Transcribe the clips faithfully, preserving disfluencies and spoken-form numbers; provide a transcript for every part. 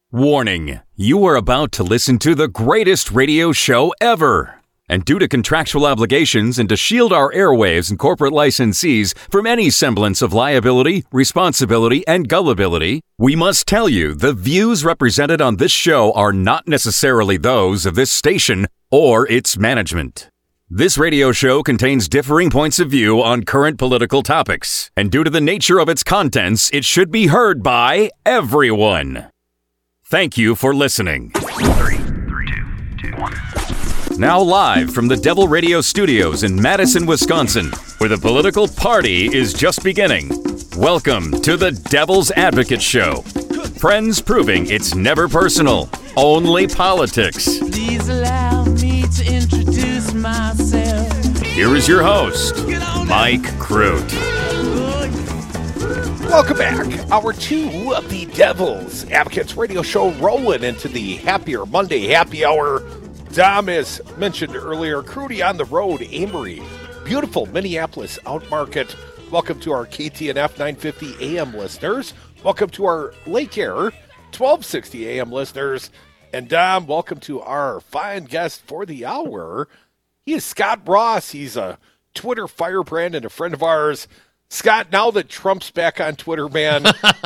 Warning, you are about to listen to the greatest radio show ever. And due to contractual obligations and to shield our airwaves and corporate licensees from any semblance of liability, responsibility, and gullibility, we must tell you the views represented on this show are not necessarily those of this station or its management. This radio show contains differing points of view on current political topics, and due to the nature of its contents, it should be heard by everyone. Thank you for listening. Three, three, two, two, one. Now live from the Devil Radio Studios in Madison, Wisconsin, where the political party is just beginning. Welcome to the Devil's Advocate Show. Friends proving it's never personal, only politics. Please allow me to introduce myself. Here is your host, Mike Crute. Welcome back. Hour two of the Devil's Advocates radio show, rolling into the Happier Monday happy hour. Dom, as mentioned earlier, Crudy on the road, Amory, beautiful Minneapolis Outmarket. Welcome to our K T N F nine fifty A M listeners. Welcome to our Lake Air twelve sixty A M listeners. And Dom, welcome to our fine guest for the hour. He is Scott Ross. He's a Twitter firebrand and a friend of ours. Scott, now that Trump's back on Twitter, man,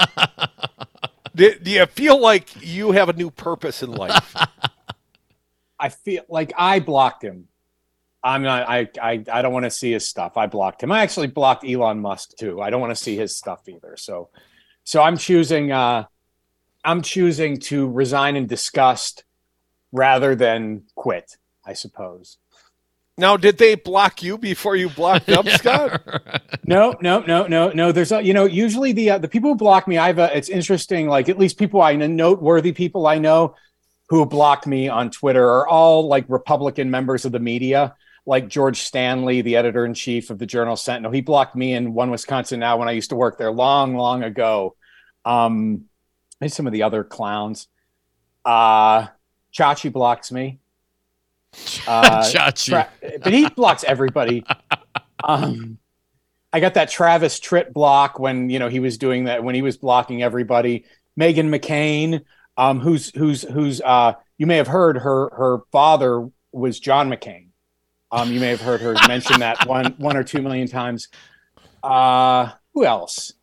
do, do you feel like you have a new purpose in life? I feel like I blocked him. I'm not. I. I. I don't want to see his stuff. I blocked him. I actually blocked Elon Musk too. I don't want to see his stuff either. So, so I'm choosing. Uh, I'm choosing to resign in disgust rather than quit, I suppose. Now, did they block you before you blocked them, yeah, Scott? No, no, no, no, no. There's a, you know, usually the uh, the people who block me, I've a, it's interesting. Like at least people I know, noteworthy people I know who blocked me on Twitter are all like Republican members of the media, like George Stanley, the editor in chief of the Journal Sentinel. He blocked me in One Wisconsin Now when I used to work there long, long ago. Um, and some of the other clowns. Uh, Chachi blocks me. Uh, Tra- but he blocks everybody. Um, I got that Travis Tritt block when you know he was doing that when he was blocking everybody. Meghan McCain, um, who's who's who's uh, you may have heard her her father was John McCain. Um, you may have heard her mention that one one or two million times. Uh, who else?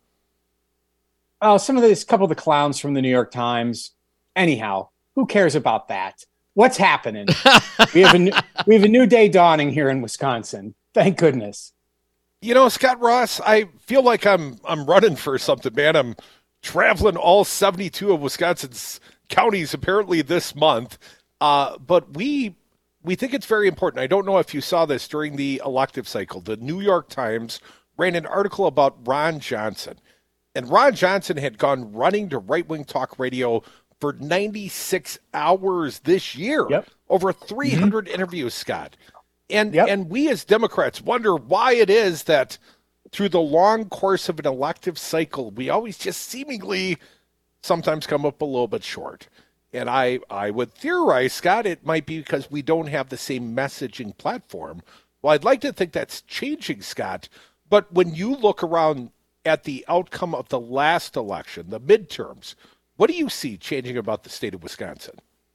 Oh, some of these couple of the clowns from the New York Times. Anyhow, who cares about that? What's happening? we have a new, we have a new day dawning here in Wisconsin. Thank goodness. You know, Scott Ross, I feel like I'm I'm running for something, man. I'm traveling all seventy-two of Wisconsin's counties apparently this month. Uh, but we we think it's very important. I don't know if you saw this during the elective cycle. The New York Times ran an article about Ron Johnson. And Ron Johnson had gone running to right-wing talk radio for ninety-six hours this year, yep. Over three hundred mm-hmm. interviews, Scott. And yep. and we as Democrats wonder why it is that through the long course of an elective cycle, we always just seemingly sometimes come up a little bit short. And I, I would theorize, Scott, it might be because we don't have the same messaging platform. Well, I'd like to think that's changing, Scott. But when you look around at the outcome of the last election, the midterms, what do you see changing about the state of Wisconsin?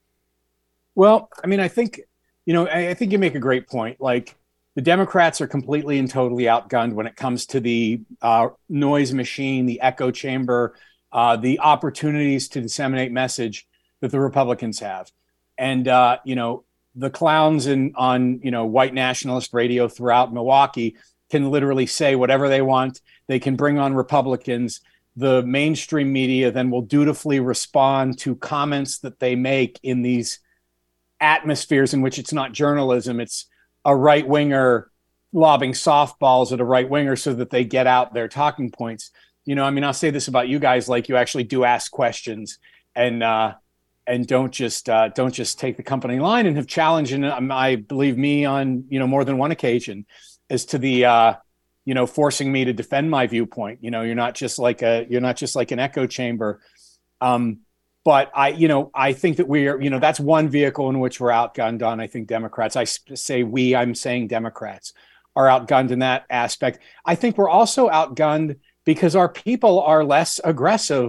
Well, I mean, I think, you know, I, I think you make a great point. Like the Democrats are completely and totally outgunned when it comes to the uh, noise machine, the echo chamber, uh, the opportunities to disseminate message that the Republicans have. And, uh, you know, the clowns in, on, you know, white nationalist radio throughout Milwaukee can literally say whatever they want. They can bring on Republicans. The mainstream media then will dutifully respond to comments that they make in these atmospheres in which it's not journalism. It's a right winger lobbing softballs at a right winger so that they get out their talking points. You know, I mean, I'll say this about you guys, like you actually do ask questions and, uh, and don't just, uh, don't just take the company line and have challenged, and um, I believe me on, you know, more than one occasion as to the, uh, you know, forcing me to defend my viewpoint. You know, you're not just like a, you're not just like an echo chamber. Um, but I, you know, I think that we are, you know, that's one vehicle in which we're outgunned on. I think Democrats, I say we, I'm saying Democrats are outgunned in that aspect. I think we're also outgunned because our people are less aggressive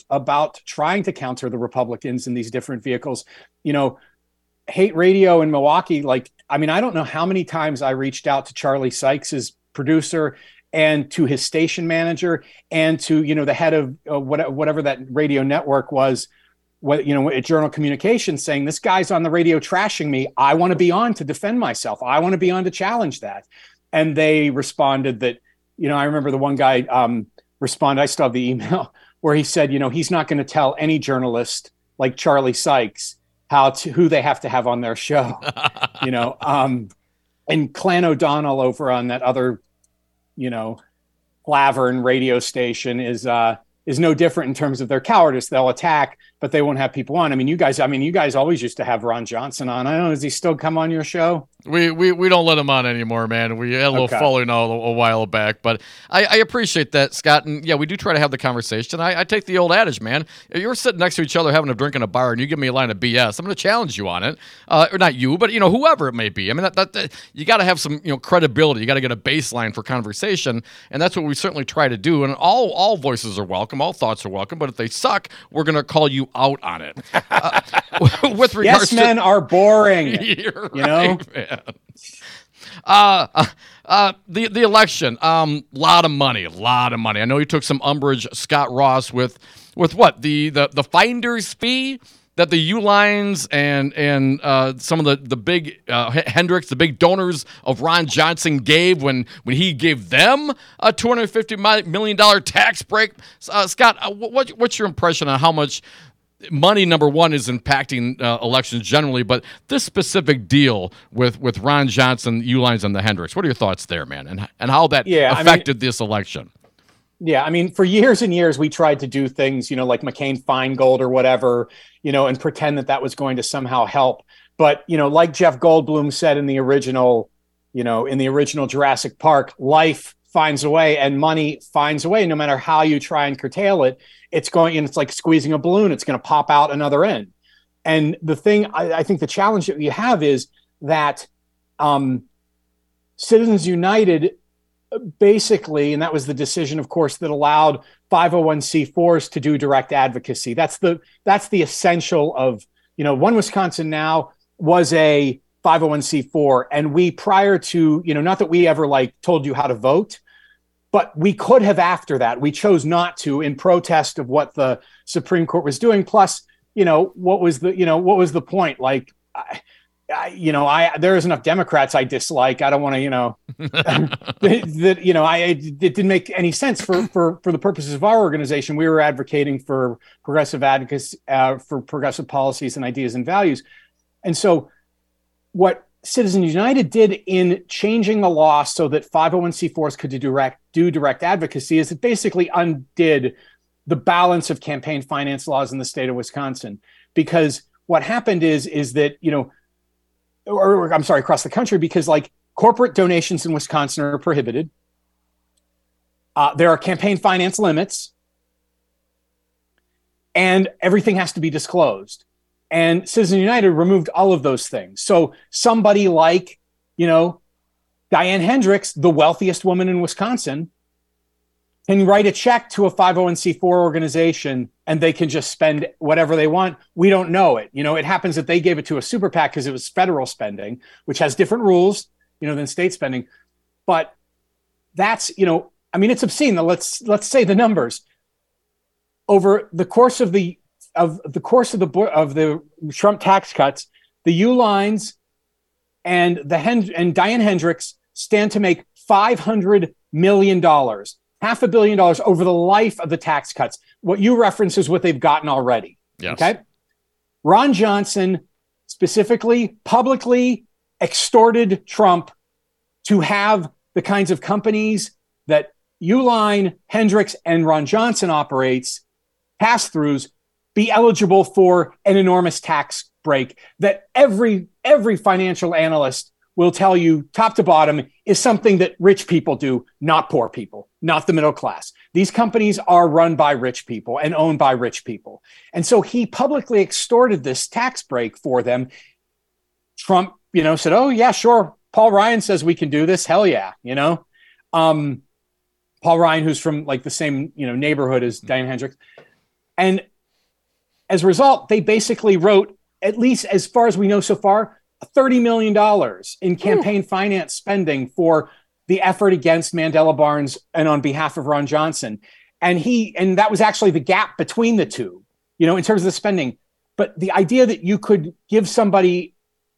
about trying to counter the Republicans in these different vehicles. You know, Hate Radio in Milwaukee, like, I mean, I don't know how many times I reached out to Charlie Sykes' producer and to his station manager and to, you know, the head of uh, what, whatever that radio network was, what, you know, at Journal Communications, saying, this guy's on the radio trashing me. I want to be on to defend myself. I want to be on to challenge that. And they responded that, you know, I remember the one guy um, responded, I still have the email, where he said, you know, he's not going to tell any journalist like Charlie Sykes how to, who they have to have on their show, you know, um, and Clan O'Donnell over on that other, you know, Clavern radio station is, uh, is no different in terms of their cowardice. They'll attack, but they won't have people on. I mean, you guys, I mean, you guys always used to have Ron Johnson on. I don't know, does he still come on your show? We we, we don't let him on anymore, man. We had a little Okay. falling out a, a while back, but I, I appreciate that, Scott. And yeah, we do try to have the conversation. I, I take the old adage, man. If you're sitting next to each other having a drink in a bar and you give me a line of B S, I'm going to challenge you on it. Uh, or not you, but you know, whoever it may be. I mean, that, that, that you got to have some, you know, credibility. You got to get a baseline for conversation, and that's what we certainly try to do. And all all voices are welcome, all thoughts are welcome. But if they suck, we're going to call you out on it. Uh, with regards Yes, men to, are boring. You're You know? right, man. Uh, uh, uh, the the election, um, lot of money, a lot of money. I know you took some umbrage, Scott Ross, with with what the the the finder's fee that the Uihleins and and uh, some of the the big uh, Hendricks, the big donors of Ron Johnson gave when when he gave them a two hundred fifty million dollars tax break. Uh, Scott, uh, what what's your impression on how much money, number one, is impacting uh, elections generally, but this specific deal with, with Ron Johnson, Uihleins, and the Hendricks, what are your thoughts there, man, and and how that Yeah, I affected this election? Yeah, I mean, for years and years, we tried to do things, you know, like McCain-Feingold or whatever, you know, and pretend that that was going to somehow help. But, you know, like Jeff Goldblum said in the original, you know, in the original Jurassic Park, life finds a way and money finds a way. No matter how you try and curtail it, it's going, and it's like squeezing a balloon. It's going to pop out another end. And the thing, I, I think the challenge that you have is that um, Citizens United basically, and that was the decision, of course, that allowed five oh one c fours to do direct advocacy. That's the that's the essential of, you know, One Wisconsin Now was a five oh one c four, and we, prior to, you know, not that we ever like told you how to vote, but we could have after that. We chose not to in protest of what the Supreme Court was doing. Plus, you know, what was the, you know, what was the point? Like, I, I, you know, I there's enough Democrats I dislike. I don't want to, you know, that, you know, I it didn't make any sense for for for the purposes of our organization. We were advocating for progressive advocacy, uh, for progressive policies and ideas and values. And so what Citizens United did in changing the law so that five oh one c fours could do direct do direct advocacy is it basically undid the balance of campaign finance laws in the state of Wisconsin. Because what happened is is that, you know, or, or I'm sorry, across the country, because like corporate donations in Wisconsin are prohibited. Uh, there are campaign finance limits, and everything has to be disclosed. And Citizens United removed all of those things. So somebody like, you know, Diane Hendricks, the wealthiest woman in Wisconsin, can write a check to a five oh one c four organization and they can just spend whatever they want. We don't know it. You know, it happens that they gave it to a super PAC because it was federal spending, which has different rules, you know, than state spending. But that's, you know, I mean, it's obscene. Let's let's say the numbers. Over the course of the of the course of the of the Trump tax cuts, the Uihleins and the Hen- and Diane Hendricks stand to make five hundred million dollars. Half a billion dollars over the life of the tax cuts. What you reference is what they've gotten already. Yes. Okay. Ron Johnson specifically publicly extorted Trump to have the kinds of companies that Uihlein, Hendricks, and Ron Johnson operates, pass-throughs, be eligible for an enormous tax break that every every financial analyst will tell you top to bottom is something that rich people do, not poor people, not the middle class. These companies are run by rich people and owned by rich people. And so he publicly extorted this tax break for them. Trump, you know, said, oh, yeah, sure. Paul Ryan says we can do this. Hell yeah. You know, um, Paul Ryan, who's from like the same, you know, neighborhood as Diane Hendricks. And as a result, they basically wrote, at least as far as we know so far, thirty million dollars in campaign Ooh. finance spending for the effort against Mandela Barnes and on behalf of Ron Johnson. And he, and that was actually the gap between the two, you know, in terms of the spending. But the idea that you could give somebody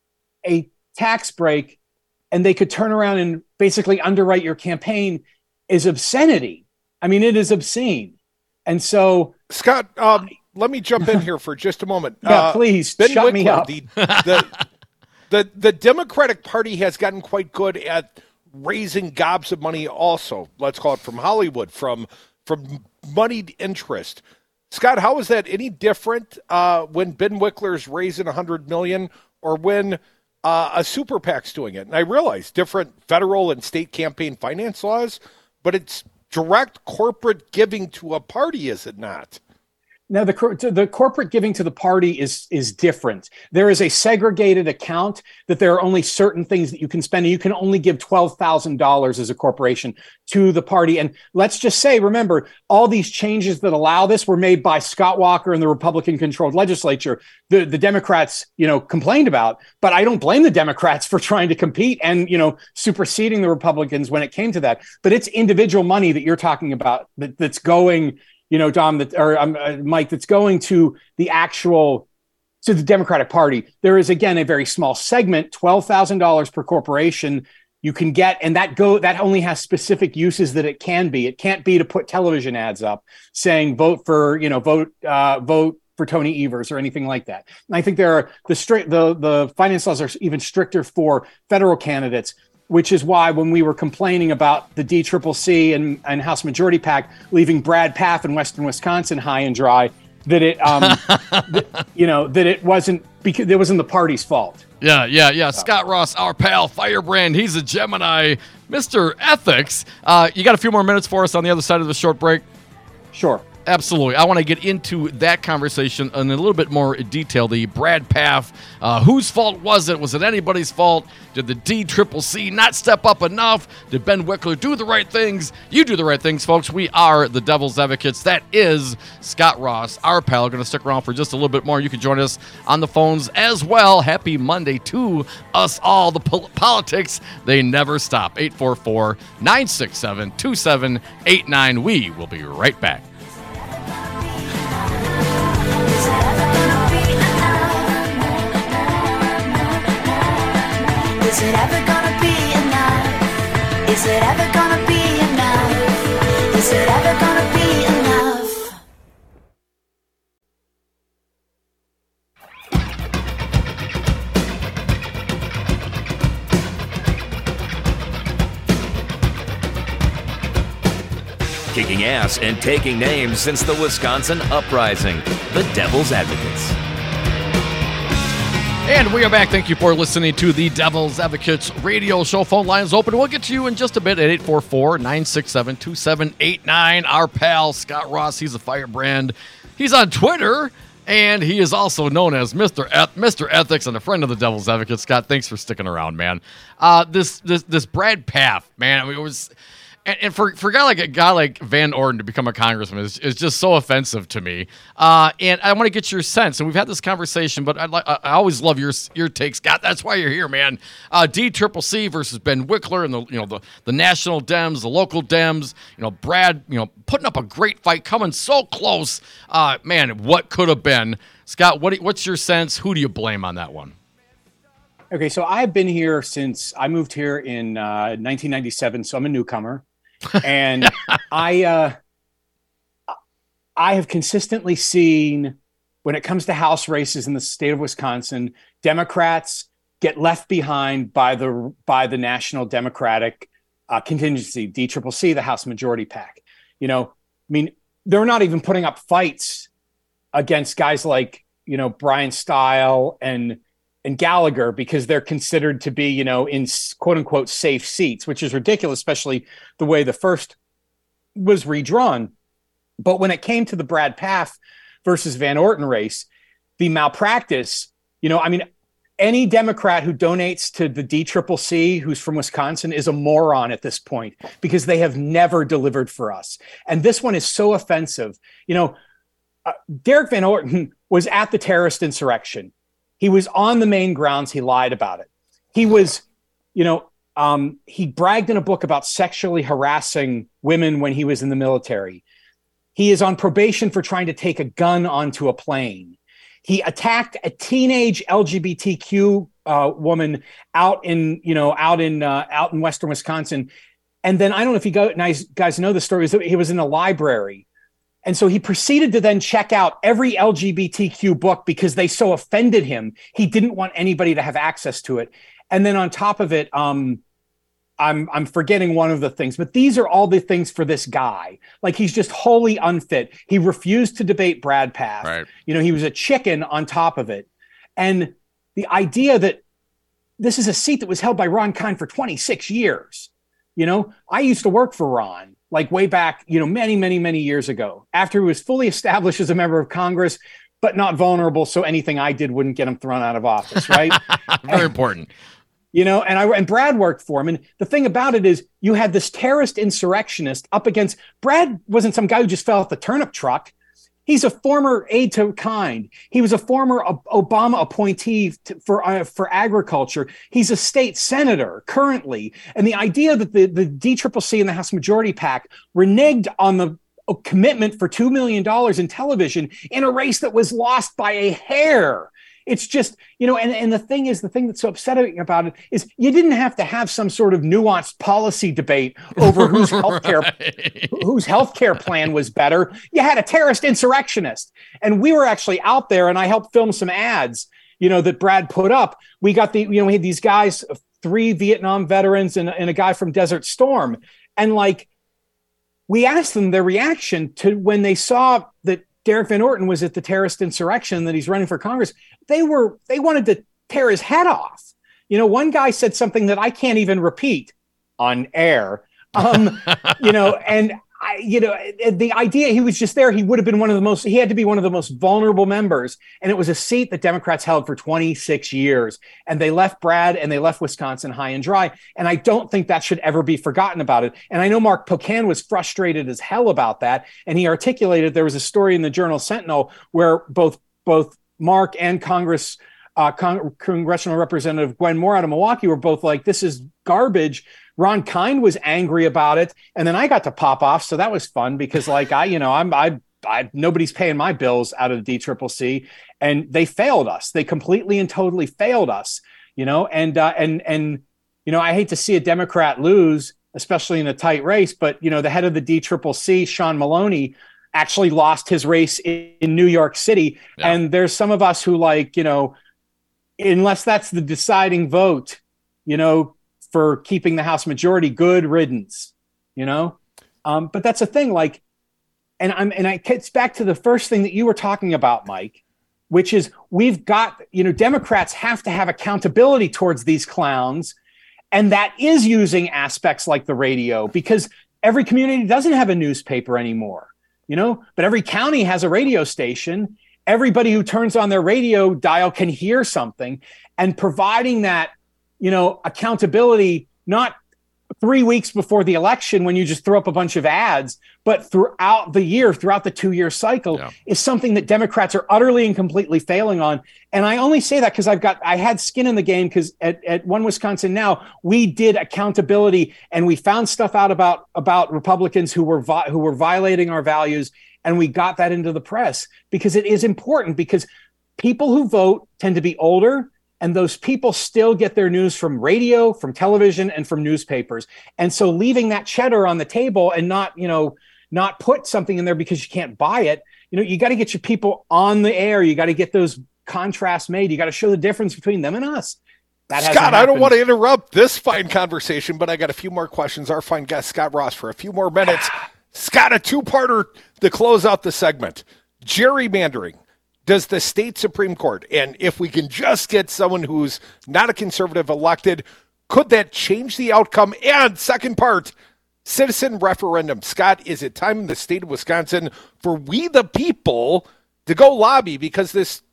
a tax break and they could turn around and basically underwrite your campaign is obscenity. I mean, it is obscene. And so, Scott, um, let me jump in here for just a moment. Yeah, uh, please Ben shut Wickler, me up. The, the, the, the Democratic Party has gotten quite good at raising gobs of money also. Let's call it from Hollywood, from from moneyed interest. Scott, how is that any different uh, when Ben Wickler's raising one hundred million dollars or when uh, a super PAC's doing it? And I realize different federal and state campaign finance laws, but it's direct corporate giving to a party, is it not? Now, the the corporate giving to the party is is different. There is a segregated account that there are only certain things that you can spend, and you can only give twelve thousand dollars as a corporation to the party. And let's just say, remember, all these changes that allow this were made by Scott Walker and the Republican-controlled legislature. The, the Democrats, you know, complained about, but I don't blame the Democrats for trying to compete and, you know, superseding the Republicans when it came to that. But it's individual money that you're talking about that, that's going, you know, Dom, that or um, uh, Mike, that's going to the actual, to the Democratic Party. There is, again, a very small segment, twelve thousand dollars per corporation you can get, and that go that only has specific uses that it can be. It can't be to put television ads up saying vote for, you know, vote uh, vote for Tony Evers or anything like that. And I think there are the strict the the finance laws are even stricter for federal candidates, which is why when we were complaining about the D C C C and, and House Majority PAC leaving Brad Pfaff in Western Wisconsin high and dry, that it, um, that, you know, that it wasn't because it wasn't the party's fault. Yeah, yeah, yeah. Scott Ross, our pal, Firebrand. He's a Gemini, Mister Ethics. Uh, you got a few more minutes for us on the other side of the short break? Sure. Absolutely. I want to get into that conversation in a little bit more detail. The Brad Pfaff, uh, whose fault was it? Was it anybody's fault? Did the D C C C not step up enough? Did Ben Wickler do the right things? You do the right things, folks. We are the Devil's Advocates. That is Scott Ross, our pal. Going to stick around for just a little bit more. You can join us on the phones as well. Happy Monday to us all. The pol- politics, they never stop. eight four four, nine six seven, two seven eight nine. We will be right back. Is it ever gonna be enough? Is it ever gonna be enough? Is it ever gonna be enough? Kicking ass and taking names since the Wisconsin Uprising. The Devil's Advocates. And we are back. Thank you for listening to the Devil's Advocates radio show. Phone lines open. We'll get to you in just a bit at eight four four, nine six seven, two seven eight nine. Our pal, Scott Ross, he's a firebrand. He's on Twitter, and he is also known as Mister Eth- Mister Ethics and a friend of the Devil's Advocate. Scott, thanks for sticking around, man. Uh, this this this Brad Pfaff, man, I mean, it was... And, and for, for a guy like a guy like Van Orden to become a congressman is, is just so offensive to me. Uh, and I want to get your sense. And we've had this conversation, but I, li- I always love your your take, Scott. That's why you're here, man. Uh, D C C C versus Ben Wickler and the you know the, the national Dems, the local Dems. You know Brad, you know putting up a great fight, coming so close. Uh, man, what could have been, Scott? What what's your sense? Who do you blame on that one? Okay, so I've been here since I moved here in uh, nineteen ninety-seven, so I'm a newcomer. And I uh, I have consistently seen, when it comes to House races in the state of Wisconsin, Democrats get left behind by the by the National Democratic uh, contingency, D C C C, the House Majority PAC. You know, I mean, they're not even putting up fights against guys like, you know, Brian Stile and and Gallagher because they're considered to be, you know, in quote unquote safe seats, which is ridiculous, especially the way the first was redrawn. But when it came to the Brad Pfaff versus Van Orden race, the malpractice, you know, I mean, any Democrat who donates to the D C C C who's from Wisconsin is a moron at this point because they have never delivered for us. And this one is so offensive. You know, uh, Derek Van Orton was at the terrorist insurrection. He was on the main grounds. He lied about it. He was, you know, um, he bragged in a book about sexually harassing women when he was in the military. He is on probation for trying to take a gun onto a plane. He attacked a teenage L G B T Q uh, woman out in, you know, out in uh, out in Western Wisconsin. And then I don't know if you guys guys know the story. He was in a library. And so he proceeded to then check out every L G B T Q book because they so offended him. He didn't want anybody to have access to it. And then on top of it, um, I'm I'm forgetting one of the things, but these are all the things for this guy. Like, he's just wholly unfit. He refused to debate Brad Pfaff. Right. You know, he was a chicken on top of it. And the idea that this is a seat that was held by Ron Kind for twenty-six years. You know, I used to work for Ron, like way back, you know, many, many, many years ago, after he was fully established as a member of Congress, but not vulnerable. So anything I did wouldn't get him thrown out of office. Right. Very important. You know, and I and Brad worked for him. And the thing about it is, you had this terrorist insurrectionist up against Brad. Wasn't some guy who just fell off the turnip truck. He's a former aide to Kind. He was a former Obama appointee to, for uh, for agriculture. He's a state senator currently. And the idea that the, the D C C C and the House Majority PAC reneged on the commitment for two million dollars in television in a race that was lost by a hair. It's just, you know, and, and the thing is, the thing that's so upsetting about it is you didn't have to have some sort of nuanced policy debate over whose healthcare right. whose healthcare plan was better. You had a terrorist insurrectionist, and we were actually out there, and I helped film some ads, you know, that Brad put up. We got the, you know, we had these guys, three Vietnam veterans and, and a guy from Desert Storm, and like, we asked them their reaction to when they saw that Derek Van Orton was at the terrorist insurrection, that he's running for Congress. They were, they wanted to tear his head off. You know, one guy said something that I can't even repeat on air. Um, you know, and I, you know, the idea, he was just there. He would have been one of the most, he had to be one of the most vulnerable members. And it was a seat that Democrats held for twenty-six years. And they left Brad and they left Wisconsin high and dry. And I don't think that should ever be forgotten about it. And I know Mark Pocan was frustrated as hell about that. And he articulated, there was a story in the Journal Sentinel where both, both Mark and Congress, uh, Con- Congressional Representative Gwen Moore out of Milwaukee were both like, this is garbage. Ron Kind was angry about it. And then I got to pop off. So that was fun because like I, you know, I'm, I, I, nobody's paying my bills out of the D C C C, and they failed us. They completely and totally failed us, you know, and, uh, and, and, you know, I hate to see a Democrat lose, especially in a tight race, but, you know, the head of the D C C C, Sean Maloney, actually lost his race in, in New York City. Yeah. And there's some of us who like, you know, unless that's the deciding vote, you know, for keeping the House majority, good riddance, you know? Um, but that's a thing, like, and I'm, and it gets back to the first thing that you were talking about, Mike, which is we've got, you know, Democrats have to have accountability towards these clowns. And that is using aspects like the radio, because every community doesn't have a newspaper anymore, you know, but every county has a radio station. Everybody who turns on their radio dial can hear something, and providing that, you know, accountability, not three weeks before the election when you just throw up a bunch of ads, but throughout the year, throughout the two-year cycle, yeah. is something that Democrats are utterly and completely failing on. And I only say that because I've got, I had skin in the game, because at, at One Wisconsin Now, we did accountability, and we found stuff out about, about Republicans who were, vi- who were violating our values. And we got that into the press because it is important, because people who vote tend to be older, and those people still get their news from radio, from television, and from newspapers. And so leaving that cheddar on the table and not, you know, not put something in there because you can't buy it, you know, you got to get your people on the air. You got to get those contrasts made. You got to show the difference between them and us. That Scott, I don't want to interrupt this fine conversation, but I got a few more questions. Our fine guest, Scott Ross, for a few more minutes. Scott, a two-parter to close out the segment. Gerrymandering. Does the state Supreme Court, and if we can just get someone who's not a conservative elected, could that change the outcome? And second part, citizen referendum. Scott, is it time in the state of Wisconsin for we the people to go lobby, because this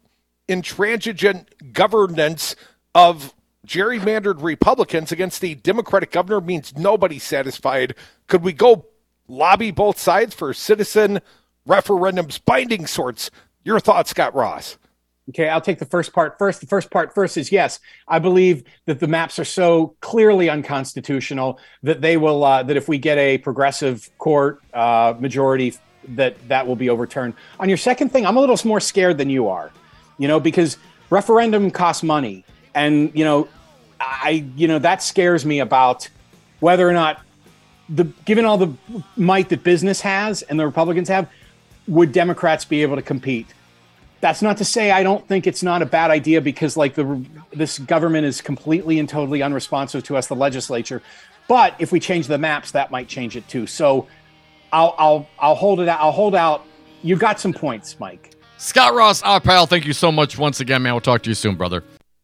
intransigent governance of gerrymandered Republicans against the Democratic governor means nobody's satisfied? Could we go lobby both sides for citizen referendums, binding sorts. Your thoughts, Scott Ross? Okay, I'll take the first part first. The first part first is yes, I believe that the maps are so clearly unconstitutional that they will uh, that if we get a progressive court uh, majority, that that will be overturned. On your second thing, I'm a little more scared than you are, you know, because referendum costs money, and you know, I you know that scares me about whether or not the given all the might that business has and the Republicans have, would Democrats be able to compete? That's not to say I don't think it's not a bad idea, because like the this government is completely and totally unresponsive to us, the legislature. But if we change the maps, that might change it too. So I'll I'll I'll hold it out. I'll hold out. You got some points, Mike. Scott Ross, our pal, thank you so much once again, man. We'll talk to you soon, brother.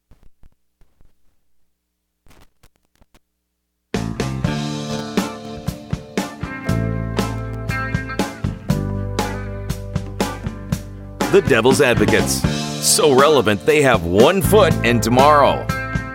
The Devil's Advocates. So relevant, they have one foot in tomorrow.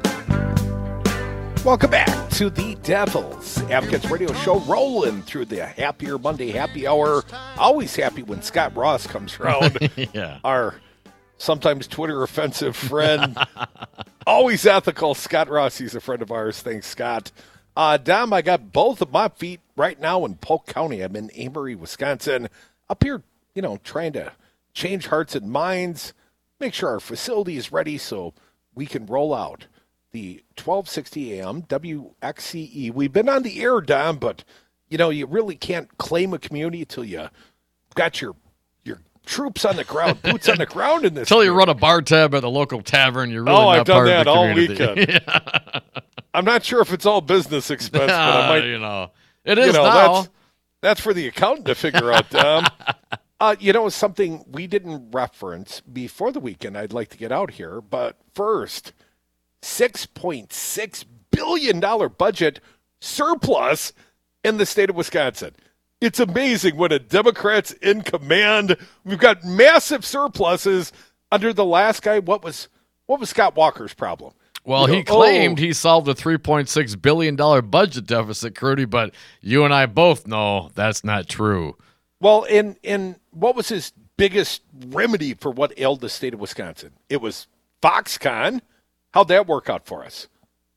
Welcome back to the Devil's Advocates radio show, rolling through the Happier Monday happy hour. Always happy when Scott Ross comes around. Yeah. Our sometimes Twitter offensive friend. Always ethical. Scott Ross, he's a friend of ours. Thanks, Scott. Uh, Dom, I got both of my feet right now in Polk County. I'm in Amory, Wisconsin. Up here, you know, trying to change hearts and minds, make sure our facility is ready so we can roll out the twelve sixty A M W X C E. We've been on the air, Dom, but, you know, you really can't claim a community until you got your your troops on the ground, boots on the ground in this. Until you run a bar tab at the local tavern, you're really oh, not I've done part that of the all community. weekend. Yeah. I'm not sure if it's all business expense, but I might, you know, it is you know, now. That's, that's for the accountant to figure out, Dom. Uh, you know, something we didn't reference before the weekend I'd like to get out here, but first, six point six billion dollars budget surplus in the state of Wisconsin. It's amazing when a Democrat's in command. We've got massive surpluses under the last guy. What was what was Scott Walker's problem? Well, You he know, claimed oh, he solved a three point six billion dollars budget deficit, Crudy, but you and I both know that's not true. Well, in in what was his biggest remedy for what ailed the state of Wisconsin? It was Foxconn. How'd that work out for us?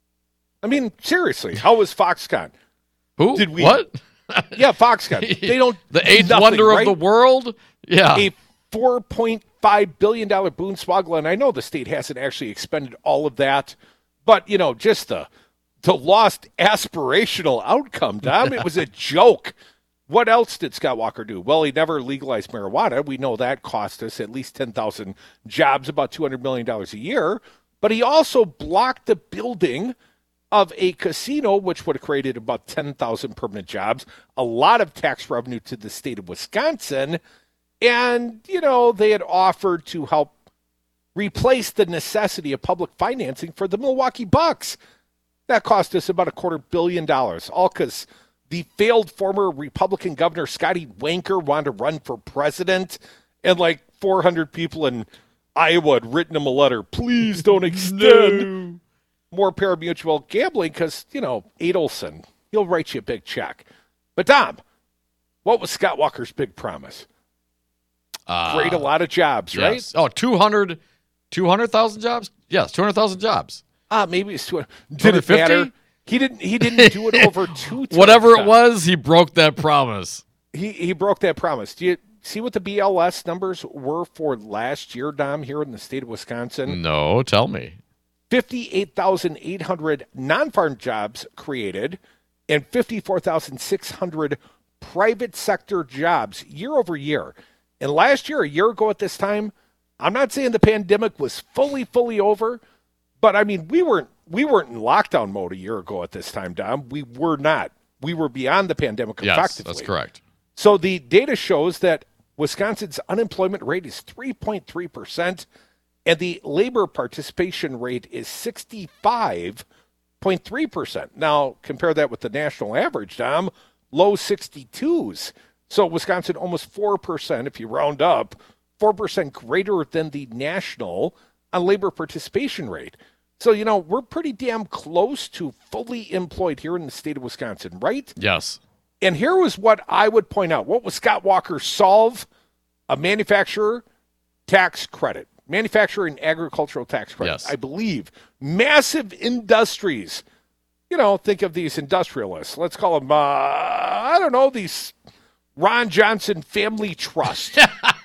I mean, seriously, how was Foxconn? Who? Did we? What? Yeah, Foxconn. They don't. The eighth nothing, wonder right? of the world? Yeah. A four point five billion dollars boon swoggle, and I know the state hasn't actually expended all of that, but, you know, just the, the lost aspirational outcome, Dom, it was a joke. What else did Scott Walker do? Well, he never legalized marijuana. We know that cost us at least ten thousand jobs, about two hundred million dollars a year. But he also blocked the building of a casino, which would have created about ten thousand permanent jobs, a lot of tax revenue to the state of Wisconsin. And, you know, they had offered to help replace the necessity of public financing for the Milwaukee Bucks. That cost us about a quarter billion dollars, all because the failed former Republican governor, Scotty Wanker, wanted to run for president, and like four hundred people in Iowa had written him a letter, please don't extend more pari-mutuel gambling because, you know, Adelson, he'll write you a big check. But, Dom, what was Scott Walker's big promise? Uh, Create a lot of jobs, yes. right? Oh, two hundred thousand jobs? Yes, two hundred thousand jobs. Ah, maybe it's two hundred. Did it matter? He didn't. He didn't do it over two. Whatever it was, he broke that promise. He he broke that promise. Do you see what the B L S numbers were for last year, Dom, here in the state of Wisconsin? No, tell me. fifty-eight thousand eight hundred non-farm jobs created and fifty-four thousand six hundred private sector jobs year over year. And last year, a year ago at this time, I'm not saying the pandemic was fully, fully over, but I mean, we weren't we weren't in lockdown mode a year ago at this time, Dom. We were not. We were beyond the pandemic Yes, effectively. that's correct. So the data shows that Wisconsin's unemployment rate is three point three percent, and the labor participation rate is sixty-five point three percent. Now, compare that with the national average, Dom, low sixty-twos. So Wisconsin almost four percent, if you round up, four percent greater than the national on labor participation rate. So, you know, we're pretty damn close to fully employed here in the state of Wisconsin, right? Yes. And here was what I would point out. What was Scott Walker solve? a manufacturer tax credit, manufacturing agricultural tax credit. Yes. I believe massive industries. You know, think of these industrialists. Let's call them, uh, I don't know, these Ron Johnson Family Trust.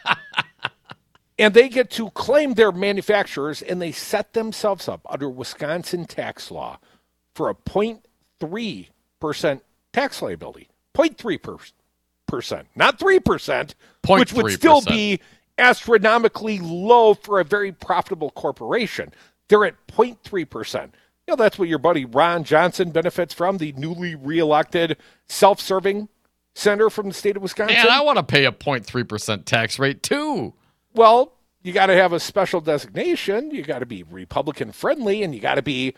And they get to claim their manufacturers, and they set themselves up under Wisconsin tax law for a zero point three percent tax liability. zero point three percent, not three percent, which would still be astronomically low for a very profitable corporation. They're at zero point three percent. You know, that's what your buddy Ron Johnson benefits from, the newly reelected self-serving senator from the state of Wisconsin. Man, I want to pay a zero point three percent tax rate too. Well, you got to have a special designation. You got to be Republican friendly, and you got to be,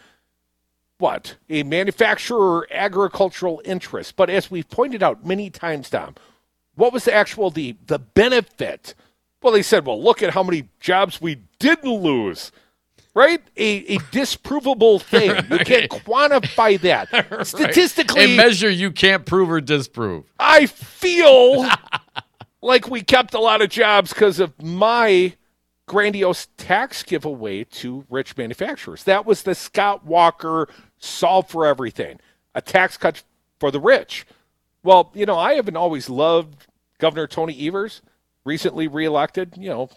what, a manufacturer agricultural interest. But as we've pointed out many times, Dom, what was the actual, the, the benefit? Well, they said, well, look at how many jobs we didn't lose, right? A, a disprovable thing. You can't quantify that. Right. Statistically, a measure you can't prove or disprove. I feel like we kept a lot of jobs because of my grandiose tax giveaway to rich manufacturers. That was the Scott Walker solve for everything, a tax cut for the rich. Well, you know, I haven't always loved Governor Tony Evers, recently reelected, you know.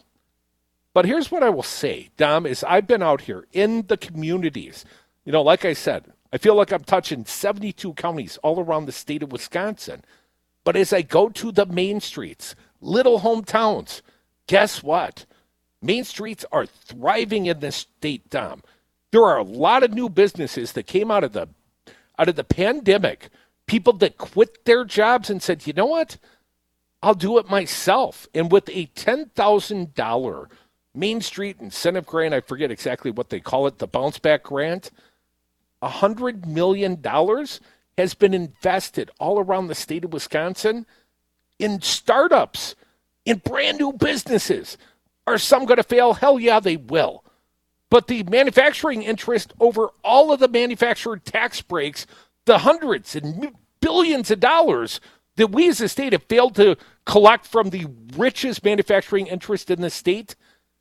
But here's what I will say, Dom, is I've been out here in the communities. You know, like I said, I feel like I'm touching seventy-two counties all around the state of Wisconsin. But as I go to the main streets, little hometowns, guess what? Main streets are thriving in this state, Dom. There are a lot of new businesses that came out of the out of the pandemic. People that quit their jobs and said, you know what? I'll do it myself. And with a ten thousand dollars Main Street incentive grant, I forget exactly what they call it, the bounce back grant, one hundred million dollars has been invested all around the state of Wisconsin in startups, in brand new businesses. Are some going to fail? Hell yeah, they will. But the manufacturing interest over all of the manufactured tax breaks, the hundreds and billions of dollars that we as a state have failed to collect from the richest manufacturing interest in the state,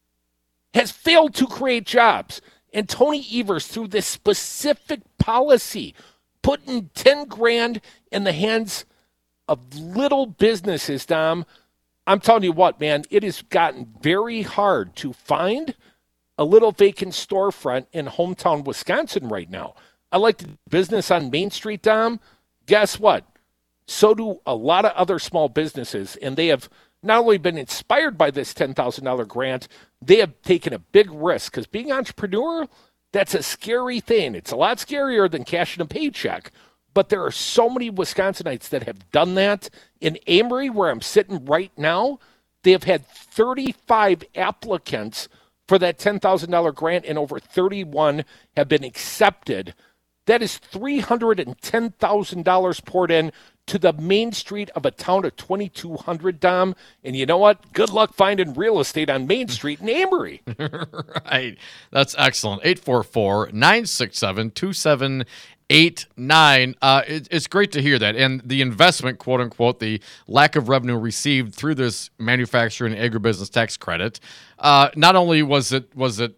has failed to create jobs. And Tony Evers, through this specific policy, putting ten grand in the hands of little businesses, Dom, I'm telling you what, man, it has gotten very hard to find a little vacant storefront in hometown Wisconsin right now. I like the business on Main Street, Dom. Guess what? So do a lot of other small businesses, and they have not only been inspired by this ten thousand dollars grant, they have taken a big risk, because being an entrepreneur, that's a scary thing. It's a lot scarier than cashing a paycheck. But there are so many Wisconsinites that have done that. In Amory, where I'm sitting right now, they have had thirty-five applicants for that ten thousand dollars grant, and over thirty-one have been accepted. That is three hundred ten thousand dollars poured in to the Main Street of a town of twenty-two hundred, Dom. And you know what? Good luck finding real estate on Main Street in Amory. Right. That's excellent. eight four four, nine six seven, two seven eight nine. Uh, it, it's great to hear that. And the investment, quote unquote, the lack of revenue received through this manufacturing and agribusiness tax credit, uh, not only was it was it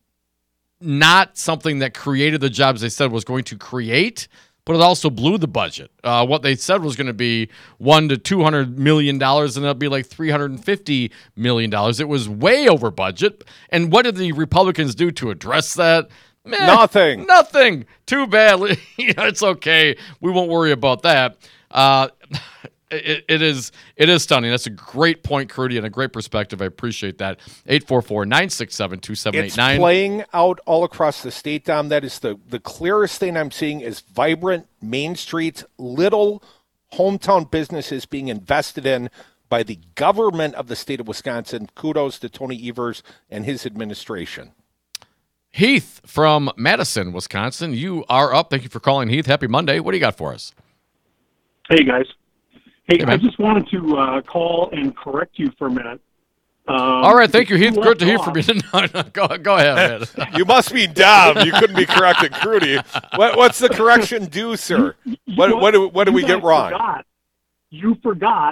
not something that created the jobs they said was going to create, but it also blew the budget. Uh, what they said was going to be one to two hundred million dollars, and it'll be like three hundred fifty million dollars. It was way over budget. And what did the Republicans do to address that? Meh, Nothing. Nothing. Too bad. You know, it's okay. We won't worry about that. Uh, it, it is it is stunning. That's a great point, Crudy, and a great perspective. I appreciate that. eight four four, nine six seven, two seven eight nine. It's playing out all across the state, Dom. That is the, the clearest thing I'm seeing is vibrant Main Streets, little hometown businesses being invested in by the government of the state of Wisconsin. Kudos to Tony Evers and his administration. Heath from Madison, Wisconsin. You are up. Thank you for calling, Heath. Happy Monday. What do you got for us? Hey, guys. Hey, Hey, I man. just wanted to uh, call and correct you for a minute. Um, All right. Thank you, Heath. you Good to hear left from you. No, no, go, go ahead, man. You must be Dom. You couldn't be correcting Crudy. What, what's the correction due, sir? What, what, do, what do you we get guys wrong? Forgot, you forgot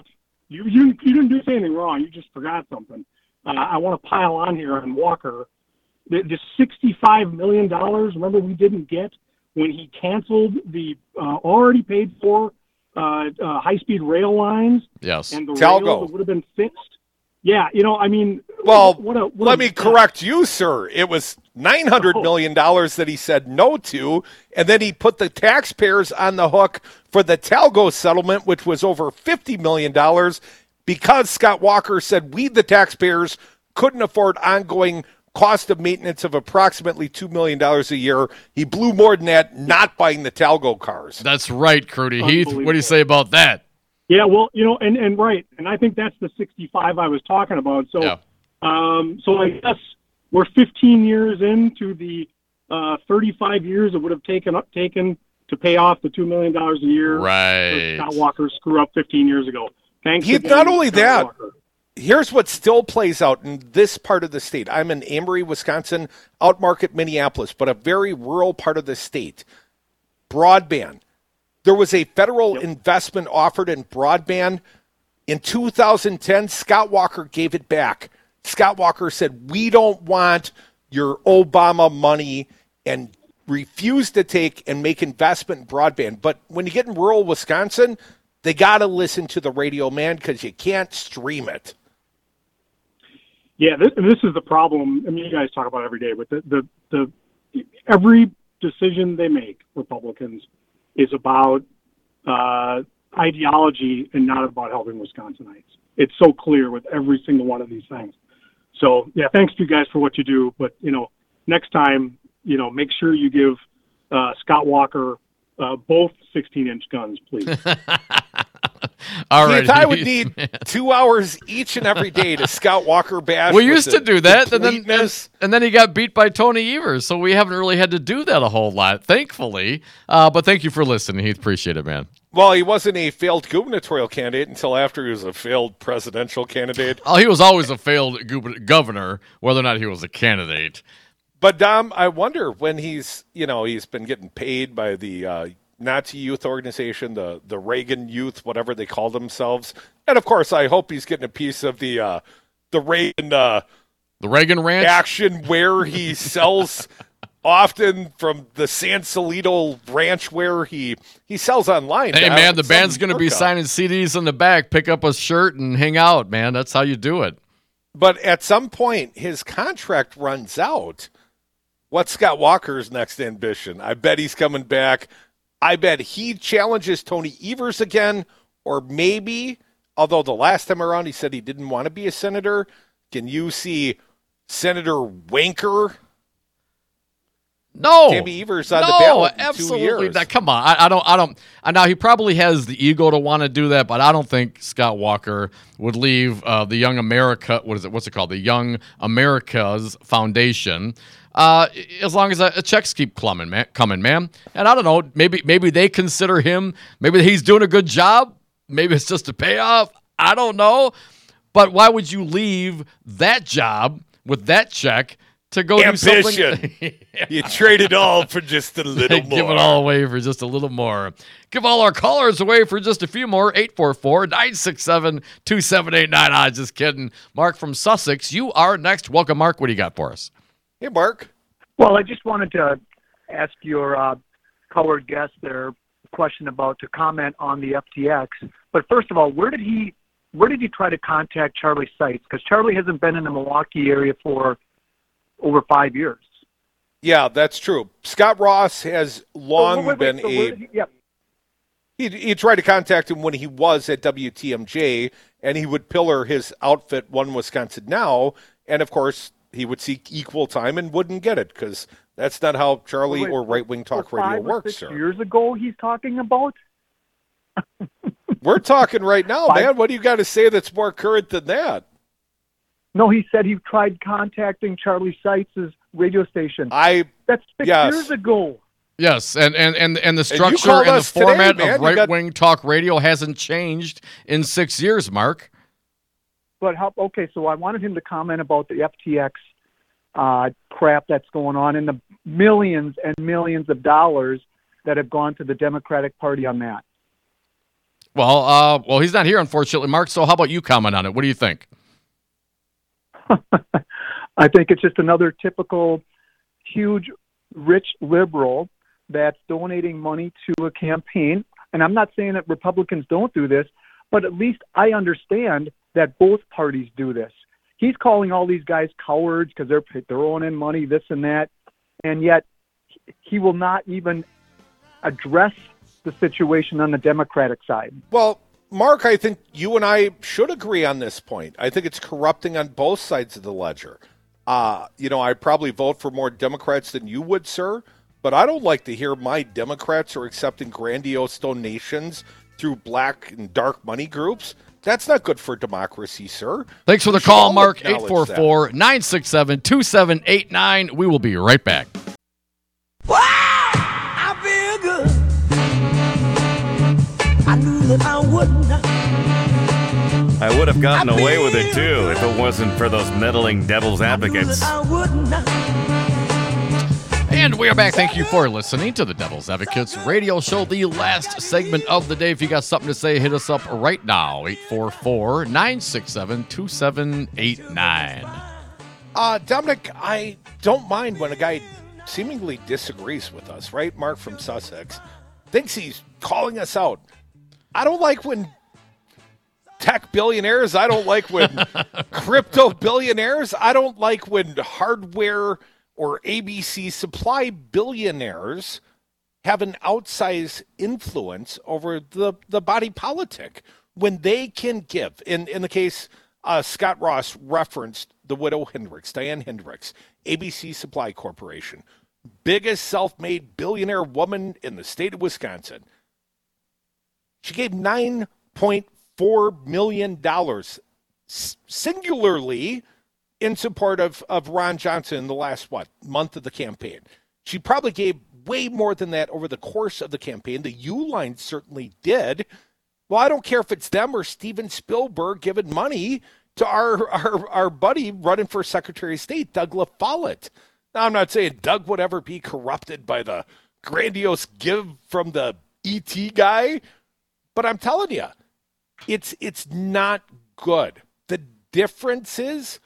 You, you, you didn't do anything wrong. You just forgot something. Uh, I want to pile on here on Walker. The, the sixty-five million dollars, remember, we didn't get when he canceled the uh, already paid for uh, uh, high-speed rail lines. Yes. And the Talgo. rails that would have been fixed. Yeah, you know, I mean. Well, what a, what let a, me correct you, sir. It was nine hundred million dollars that he said no to, and then he put the taxpayers on the hook for the Talgo settlement, which was over fifty million dollars, because Scott Walker said we, the taxpayers, couldn't afford ongoing cost of maintenance of approximately two million dollars a year. He blew more than that not buying the Talgo cars. That's right, Crudy. Heath, what do you say about that? Yeah, well, you know, and, and right, and I think that's the sixty-five I was talking about. So, Yeah. um, so I guess we're fifteen years into the uh, thirty-five years it would have taken up taken to pay off the two million dollars a year. Right. Scott Walker screw up fifteen years ago. Thanks. Heath, again, not only Scott that, Walker. here's what still plays out in this part of the state. I'm in Amory, Wisconsin, outmarket Minneapolis, but a very rural part of the state. Broadband. There was a federal Yep. investment offered in broadband. In two thousand ten, Scott Walker gave it back. Scott Walker said, we don't want your Obama money, and refused to take and make investment in broadband. But when you get in rural Wisconsin, they got to listen to the radio man because you can't stream it. Yeah, this, and this is the problem. I mean, you guys talk about it every day, but the, the, the every decision they make, Republicans, is about uh, ideology and not about helping Wisconsinites. It's so clear with every single one of these things. So, yeah, thanks to you guys for what you do. But, you know, next time, you know, make sure you give uh, Scott Walker uh, both sixteen-inch guns, please. All right. Keith, I would need two hours each and every day to Scott Walker bash. We with used the to do that, and then, and, completeness. and then he got beat by Tony Evers, so we haven't really had to do that a whole lot, thankfully. Uh, but thank you for listening, Heath. Appreciate it, man. Well, he wasn't a failed gubernatorial candidate until after he was a failed presidential candidate. Oh, he was always a failed gub- governor, whether or not he was a candidate. But, Dom, I wonder when he's, you know, he's been getting paid by the uh, Nazi youth organization, the, the Reagan youth, whatever they call themselves. And, of course, I hope he's getting a piece of the uh, the Reagan uh, The Reagan Ranch? action where he sells often from the San Salito Ranch where he, he sells online. Hey, Dom. man, the Some band's going to be hookup. signing C Ds in the back. Pick up a shirt and hang out, man. That's how you do it. But at some point, his contract runs out. What's Scott Walker's next ambition? I bet he's coming back. I bet he challenges Tony Evers again, or maybe, although the last time around he said he didn't want to be a senator, can you see Senator Wanker? No, Tammy Evers on no, the ballot in absolutely two years. not. Come on, I, I don't, I don't. I now he probably has the ego to want to do that, but I don't think Scott Walker would leave uh, the Young America. What is it? What's it called? The Young Americas Foundation. Uh, as long as uh, checks keep coming, man, coming, man. And I don't know, maybe maybe they consider him. Maybe he's doing a good job. Maybe it's just a payoff. I don't know. But why would you leave that job with that check to go Ambition. do something? You trade it all for just a little more. Give it all away for just a little more. Give all our callers away for just a few more. eight four four, nine six seven, two seven eight nine. Ah, just kidding. Mark from Sussex, you are next. Welcome, Mark. What do you got for us? Hey, Mark. Well, I just wanted to ask your uh, colored guest there a question about to comment on the F T X. But first of all, where did he where did he try to contact Charlie Seitz? Because Charlie hasn't been in the Milwaukee area for over five years. Yeah, that's true. Scott Ross has long Oh, wait, wait, been so a where did he, yep. He, he tried to contact him when he was at W T M J, and he would pillar his outfit, One Wisconsin Now, and of course he would seek equal time and wouldn't get it because that's not how Charlie Wait, or Right Wing Talk so Radio five or works, six sir. years ago he's talking about? We're talking right now, Five- man. What do you got to say that's more current than that? No, he said he tried contacting Charlie Seitz's radio station. I That's six yes. years ago. Yes, and, and, and, and the you structure called and, the us today, format man. of You got- right-wing talk radio hasn't changed in six years, Mark. But how? Okay, so I wanted him to comment about the F T X uh, crap that's going on and the millions and millions of dollars that have gone to the Democratic Party on that. Well, uh, well, he's not here, unfortunately, Mark. So how about you comment on it? What do you think? I think it's just another typical huge, rich liberal that's donating money to a campaign. And I'm not saying that Republicans don't do this, but at least I understand that both parties do this. He's calling all these guys cowards because they're throwing in money, this and that, and yet he will not even address the situation on the Democratic side. Well, Mark, I think you and I should agree on this point. I think it's corrupting on both sides of the ledger. Uh, you know, I probably vote for more Democrats than you would, sir, but I don't like to hear my Democrats are accepting grandiose donations through black and dark money groups. That's not good for democracy, sir. Thanks for the We should call, all Mark. acknowledge eight four four, nine six seven, two seven eight nine. We will be right back. Wow, I feel good. I knew that I wouldn't. I would have gotten away with it, too, if it wasn't for those meddling devil's advocates. I wouldn't. And we are back. Thank you for listening to the Devil's Advocates radio show, the last segment of the day. If you got something to say, hit us up right now, eight four four, nine six seven, two seven eight nine. Uh, Dominic, I don't mind when a guy seemingly disagrees with us, right? Mark from Sussex thinks he's calling us out. I don't like when tech billionaires, I don't like when crypto billionaires, I don't like when hardware or A B C supply billionaires have an outsized influence over the, the body politic when they can give. In, in the case, uh, Scott Ross referenced the widow Hendricks, Diane Hendricks, A B C Supply Corporation, biggest self-made billionaire woman in the state of Wisconsin. She gave nine point four million dollars singularly in support of, of Ron Johnson in the last, what, month of the campaign. She probably gave way more than that over the course of the campaign. The U-Line certainly did. Well, I don't care if it's them or Steven Spielberg giving money to our, our, our buddy running for Secretary of State, Doug LaFollette. Now, I'm not saying Doug would ever be corrupted by the grandiose give from the E T guy, but I'm telling you, it's it's not good. The difference is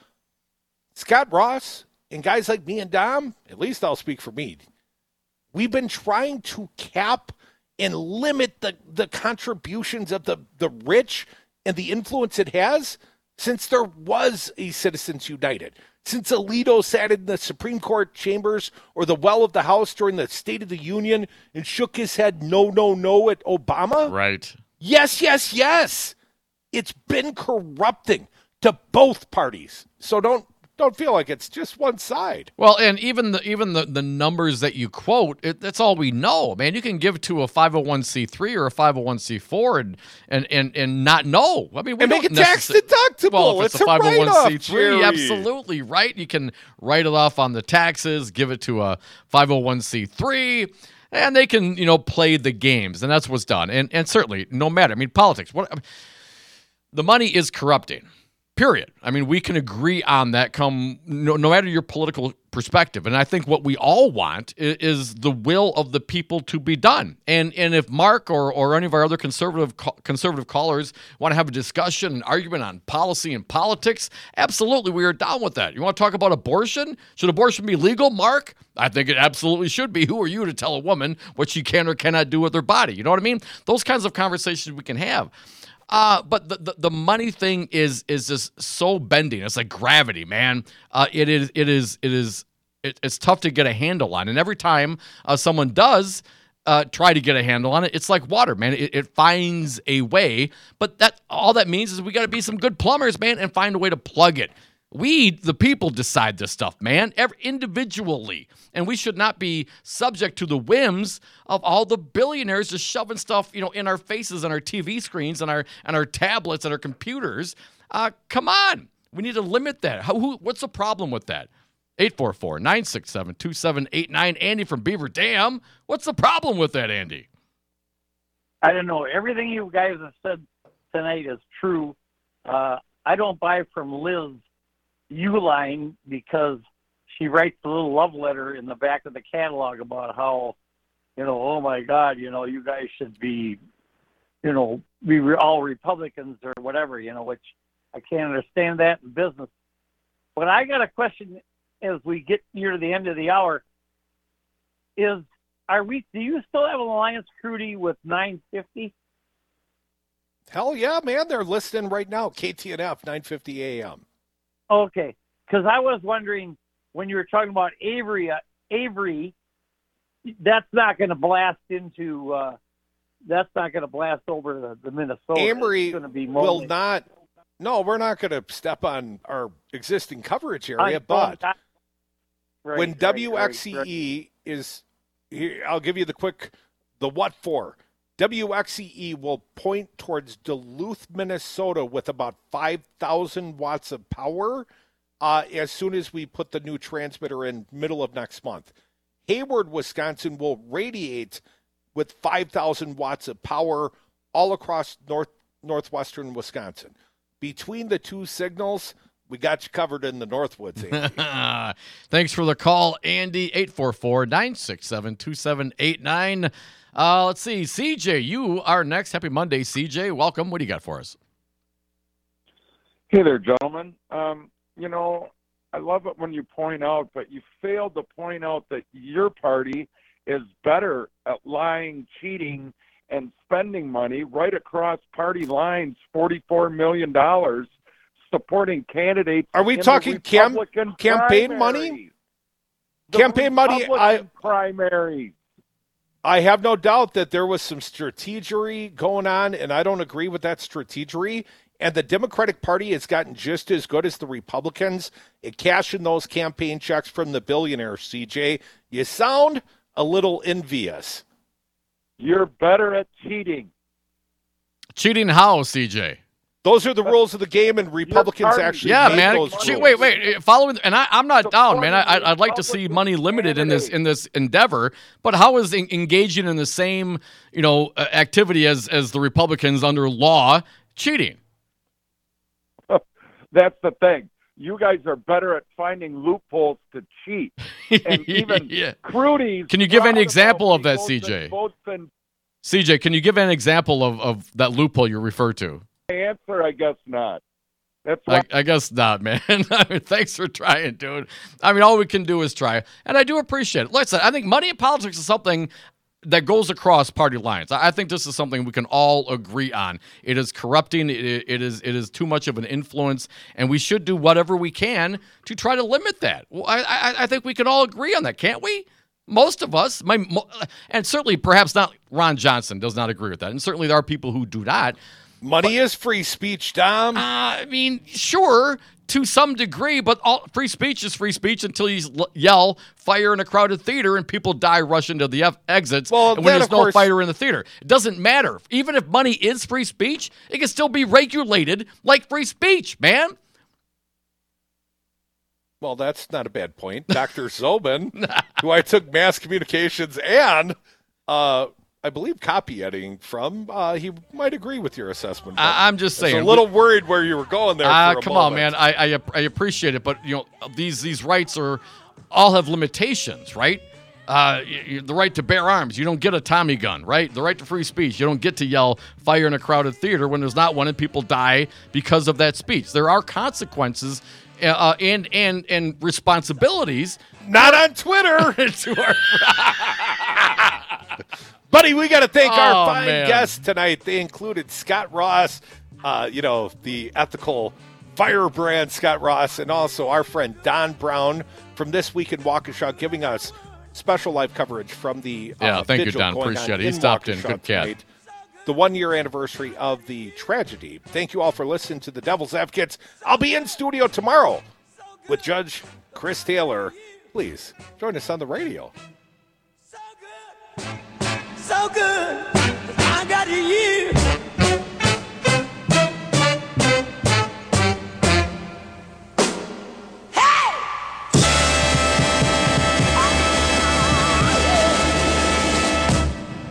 Scott Ross and guys like me and Dom, at least I'll speak for me, we've been trying to cap and limit the, the contributions of the, the rich and the influence it has since there was a Citizens United. Since Alito sat in the Supreme Court chambers or the well of the House during the State of the Union and shook his head no, no, no at Obama. Right. Yes, yes, yes. It's been corrupting to both parties. So don't don't feel like it's just one side. Well, and even the even the, the numbers that you quote, it, that's all we know, man. You can give to a five oh one c three or a five oh one c four and and and, and not know. I mean, we and make it necess- tax deductible. Well, if it's, it's a, a a five oh one c three, Jerry. absolutely right. You can write it off on the taxes, give it to a five oh one c three. And they can, you know, play the games, and that's what's done. And and certainly, no matter, I mean, politics. What I mean, the money is corrupting. Period. I mean, we can agree on that. Come no, no matter your political perspective, and I think what we all want is, is the will of the people to be done. And and if Mark or or any of our other conservative conservative callers want to have a discussion, an argument on policy and politics, absolutely, we are down with that. You want to talk about abortion? Should abortion be legal, Mark? I think it absolutely should be. Who are you to tell a woman what she can or cannot do with her body? You know what I mean? Those kinds of conversations we can have. Uh, but the, the the money thing is is just so bending. It's like gravity, man. Uh, it is it is it is it, it's tough to get a handle on. And every time uh, someone does uh, try to get a handle on it, it's like water, man. It, it finds a way. But that all that means is we got to be some good plumbers, man, and find a way to plug it. We, the people, decide this stuff, man, every, individually. And we should not be subject to the whims of all the billionaires just shoving stuff, you know, in our faces and our T V screens and our and our tablets and our computers. Uh, come on. We need to limit that. How, who, what's the problem with that? eight four four, nine six seven, two seven eight nine. Andy from Beaver Dam. What's the problem with that, Andy? I don't know. Everything you guys have said tonight is true. Uh, I don't buy from Liz U-Line because she writes a little love letter in the back of the catalog about how, you know, oh my God, you know, you guys should be you know, we were all Republicans or whatever, you know, which I can't understand that in business. But I got a question as we get near the end of the hour. Is are we? Do you still have Alliance Crudy with nine fifty? Hell yeah, man! They're listening right now. K T N F nine fifty A M. Okay, because I was wondering when you were talking about Avery. Uh, Avery, that's not going to blast into. Uh, that's not going to blast over the, the Minnesota. Amory going to be will mostly, not. No, we're not going to step on our existing coverage area, but I, right, when right, W X E E right, right. is here, I'll give you the quick, the what for. W X E E will point towards Duluth, Minnesota with about five thousand watts of power uh, as soon as we put the new transmitter in middle of next month. Hayward, Wisconsin will radiate with five thousand watts of power all across north northwestern Wisconsin. Between the two signals, we got you covered in the Northwoods. Thanks for the call, Andy. eight four four, nine six seven, two seven eight nine. Uh, let's see. C J, you are next. Happy Monday, C J. Welcome. What do you got for us? Hey there, gentlemen. Um, you know, I love it when you point out, but you failed to point out that your party is better at lying, cheating, and spending money right across party lines, forty-four million dollars, supporting candidates. Are we talking cam- campaign money? The campaign money, I primary. I have no doubt that there was some strategery going on, and I don't agree with that strategery. And the Democratic Party has gotten just as good as the Republicans at cashing those campaign checks from the billionaires, C J. You sound a little envious. You're better at cheating. Cheating how, C J? Those are the rules of the game, and Republicans actually yeah, made man. those Che- rules. wait, wait. Following, and I, I'm not down, man. I, I'd like to see money limited in this in this endeavor. But how is en- engaging in the same, you know, uh, activity as as the Republicans under law cheating? That's the thing. You guys are better at finding loopholes to cheat. And even yeah. Crudy's. Can you give any proud example of about that, votes C and J? votes and C J, can you give an example of, of that loophole you refer to? answer, I guess not. That's why. I, I guess not, man. I mean, thanks for trying, dude. I mean, all we can do is try, and I do appreciate it. Listen, I think money in politics is something that goes across party lines. I think this is something we can all agree on. It is corrupting. It, it is it is too much of an influence, and we should do whatever we can to try to limit that. Well, I, I, I think we can all agree on that, can't we? Most of us, my, and certainly perhaps not Ron Johnson does not agree with that, and certainly there are people who do not. Money but, is free speech, Dom. Uh, I mean, sure, to some degree, but all, free speech is free speech until you yell fire in a crowded theater and people die, rush into the F- exits well, and when there's no course, fire in the theater. It doesn't matter. Even if money is free speech, it can still be regulated like free speech, man. Well, that's not a bad point. Doctor Zobin, who I took mass communications and uh, I believe copy editing from, uh, he might agree with your assessment. I, I'm just saying. I was a little we, worried where you were going there. Uh, for a come moment. on, man. I, I I appreciate it, but you know these these rights are all have limitations, right? Uh, you, the right to bear arms, you don't get a Tommy gun, right? The right to free speech, you don't get to yell fire in a crowded theater when there's not one and people die because of that speech. There are consequences uh, and and and responsibilities. Not on Twitter. to our Buddy, we got to thank oh, our fine man. guests tonight. They included Scott Ross, uh, you know, the ethical firebrand Scott Ross, and also our friend Don Brown from This Week in Waukesha, giving us special live coverage from the uh, yeah, thank you, vigil Don. going Appreciate on it. He in stopped in. Waukesha Good cat. tonight. The one-year anniversary of the tragedy. Thank you all for listening to the Devil's Advocates. I'll be in studio tomorrow with Judge Chris Taylor. Please join us on the radio. So good.